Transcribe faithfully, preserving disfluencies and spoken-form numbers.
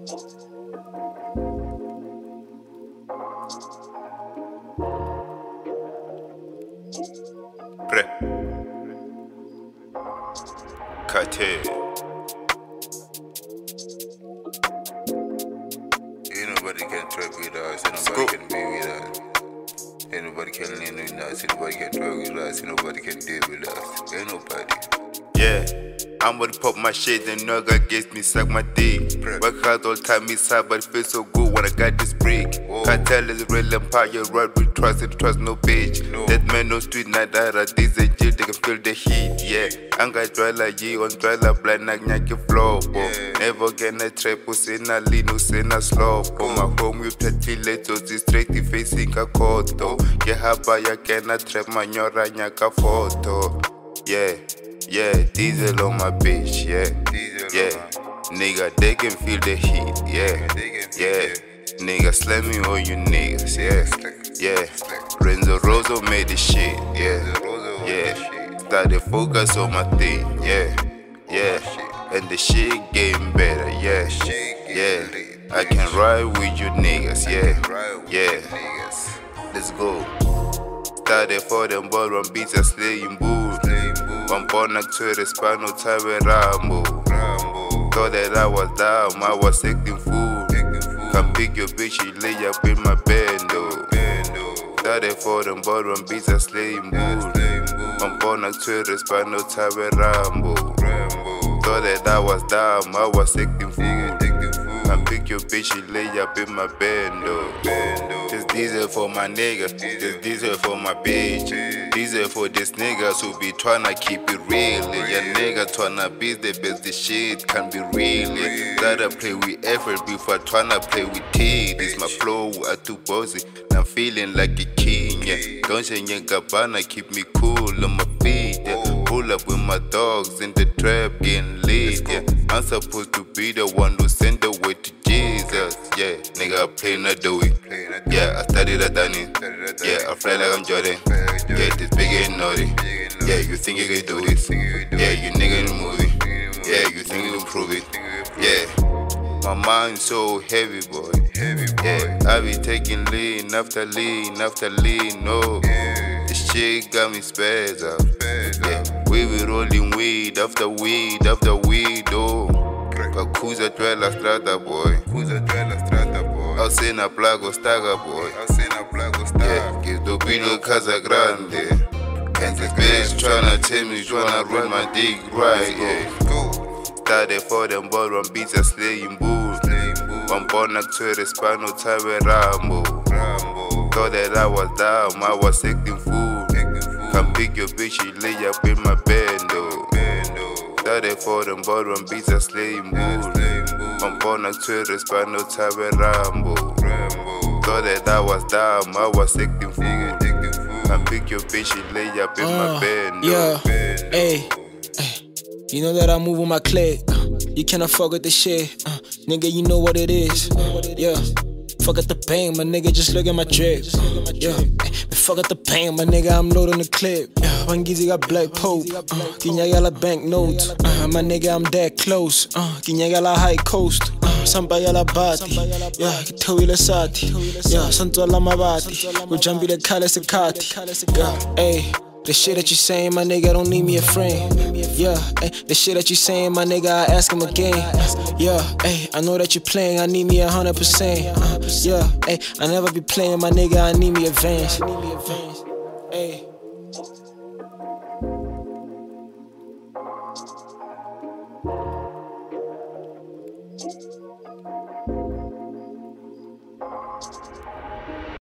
Pre Cartel. Ain't nobody can trap with us, ain't nobody can be with us. Ain't nobody can lean with us, ain't nobody can talk with us, ain't nobody can deal with us. Ain't nobody. Yeah, I'm gonna pop my shit and nigga gets me suck my dick. Work hard all time, it's hard, but it feels so good when I got this brick. Cartel is real empire, right with trust and trust no bitch. No. That man no street, not that this a jail, they can feel the heat, yeah. I'm gonna try like you on try like blind, like nyaki flow, yeah. Never get a trap, in a lean, in a slow. Oh, my home, you petty letos, this straight facing a koto. Yeah, habaya can a trap, my nyora nyaka photo, yeah. Yeah, diesel on my bitch, yeah, diesel yeah, nigga, they can feel the heat, yeah, yeah, nigga, slam me on you niggas, yeah, yeah, Renzo Rosso made the shit, yeah, yeah, started focus on my thing, yeah, yeah, and the shit getting better, yeah, yeah, I can ride with you niggas, yeah, yeah, let's go, started for them boys on beats and slaying boo. Wampona to spinal type Rambo. Thought that I was down, I was acting fool. Come pick your bitch, she lay up in my bando. Started for them bottom beats and slaying bull. Wampona to spinal type Rambo. Thought that I was down, I was acting fool. Come pick your bitch, she lay up in my bando. This diesel for my nigga, this diesel for my bitch. Diesel for these niggas who be tryna keep it real. Yeah, nigga tryna be the best, this shit can be real. Gotta play with effort before tryna play with tea. This my flow, I too bossy, I'm feeling like a king. Yeah, don't you Gabbana, keep me cool on my feet. Yeah, pull up with my dogs in the trap, getting lit. Yeah, I'm supposed to be the one who send the way to Jesus. Yeah, nigga, I play not do it. Yeah, I studied at Danny. Yeah, I fly like I'm Jordan. Yeah, this big and naughty. Yeah, you think you can do this? Yeah, you nigga in the movie. Yeah, you think you can prove it? Yeah, my mind so heavy, boy. Yeah, I be taking lean after lean after lean. No, this shit got me spazzed out. Yeah, we be rolling weed after weed after weed. Oh, Kakuza Twela Strata, boy. Kuza Twela Strata, boy. I'll send a plago staga, boy. I'll send a plago staga. Yeah, give the Pino Casa Grande. And this bitch tryna tell me, tryna run my dick right, yeah. Started for them boys on beats and slaying bulls. Wampona to the spinal type Rambo. Thought that I was down, I was acting fool. Come pick your bitch, she lay up in my bando. Started for them boys on beats and slaying bulls. Wampona to the spinal type Rambo. Thought that I was down, I was acting fool. I pick your bitch, she lay up in uh, my bed. Yeah, hey, you know that I move with my clique. Uh, you cannot fuck with the shit. Uh, nigga, you know what it is. Uh, yeah, fuck at the pain, my nigga, just look at my drip. Uh, yeah, fuck at the pain, my nigga, I'm loading the clip. Yeah, Wangizzi got black pope. Uh, Kinyagala bank notes. Uh, my nigga, I'm that close. Uh, Kinyagala high coast. Sambaya la bati, yeah, kitawile sati, yeah, santo la mabati, ujambile kale sekati, yeah, hey, the shit that you saying, my nigga, don't need me a friend, yeah, hey, the shit that you saying, my nigga, I ask him again, yeah, hey, I know that you playing, I need me a hundred percent, yeah, hey, I never be playing, my nigga, I need me advance, hey. Thank you.